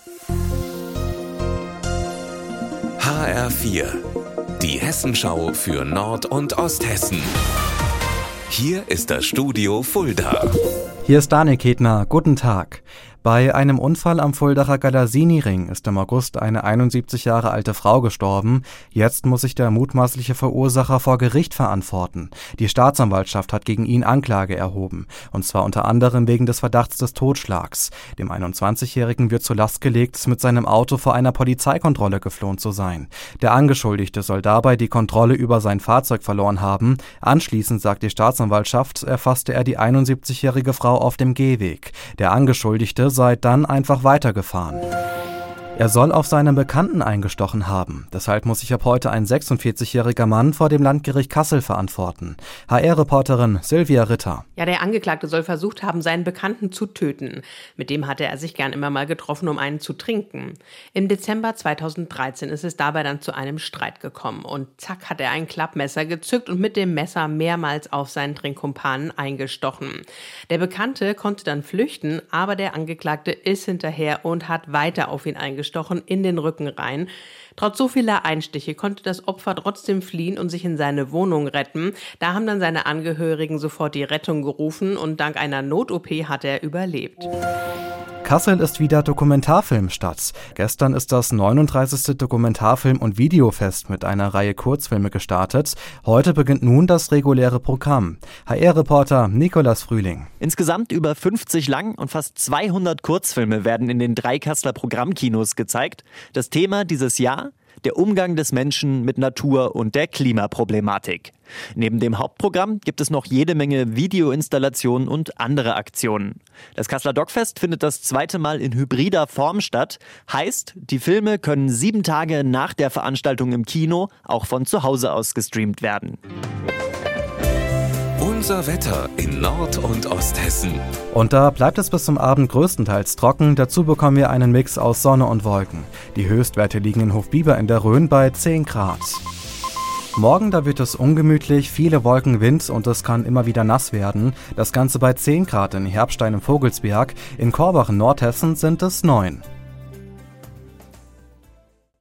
HR4, die Hessenschau für Nord- und Osthessen. Hier ist das Studio Fulda. Hier ist Daniel Ketner, guten Tag. Bei einem Unfall am Fuldaer Galassini-Ring ist im August eine 71 Jahre alte Frau gestorben. Jetzt muss sich der mutmaßliche Verursacher vor Gericht verantworten. Die Staatsanwaltschaft hat gegen ihn Anklage erhoben. Und zwar unter anderem wegen des Verdachts des Totschlags. Dem 21-Jährigen wird zur Last gelegt, mit seinem Auto vor einer Polizeikontrolle geflohen zu sein. Der Angeschuldigte soll dabei die Kontrolle über sein Fahrzeug verloren haben. Anschließend, sagt die Staatsanwaltschaft, erfasste er die 71-jährige Frau auf dem Gehweg. Der Angeschuldigte sei dann einfach weitergefahren. Er soll auf seinen Bekannten eingestochen haben. Deshalb muss sich ab heute ein 46-jähriger Mann vor dem Landgericht Kassel verantworten. HR-Reporterin Silvia Ritter. Ja, der Angeklagte soll versucht haben, seinen Bekannten zu töten. Mit dem hatte er sich gern immer mal getroffen, um einen zu trinken. Im Dezember 2013 ist es dabei dann zu einem Streit gekommen. Und zack, hat er ein Klappmesser gezückt und mit dem Messer mehrmals auf seinen Trinkkumpanen eingestochen. Der Bekannte konnte dann flüchten, aber der Angeklagte ist hinterher und hat weiter auf ihn eingestochen in den Rücken rein. Trotz so vieler Einstiche konnte das Opfer trotzdem fliehen und sich in seine Wohnung retten. Da haben dann seine Angehörigen sofort die Rettung gerufen und dank einer Not-OP hat er überlebt. Kassel ist wieder Dokumentarfilmstadt. Gestern ist das 39. Dokumentarfilm- und Videofest mit einer Reihe Kurzfilme gestartet. Heute beginnt nun das reguläre Programm. HR-Reporter Nikolas Frühling. Insgesamt über 50 Lang- und fast 200 Kurzfilme werden in den 3 Kasseler Programmkinos gezeigt. Das Thema dieses Jahr: der Umgang des Menschen mit Natur und der Klimaproblematik. Neben dem Hauptprogramm gibt es noch jede Menge Videoinstallationen und andere Aktionen. Das Kasseler Dogfest findet das 2. Mal in hybrider Form statt. Heißt, die Filme können 7 Tage nach der Veranstaltung im Kino auch von zu Hause aus gestreamt werden. Unser Wetter in Nord- und Osthessen. Und da bleibt es bis zum Abend größtenteils trocken. Dazu bekommen wir einen Mix aus Sonne und Wolken. Die Höchstwerte liegen in Hofbiber in der Rhön bei 10 Grad. Morgen, da wird es ungemütlich, viele Wolken, Wind und es kann immer wieder nass werden. Das Ganze bei 10 Grad in Herbstein im Vogelsberg. In Korbach in Nordhessen sind es 9.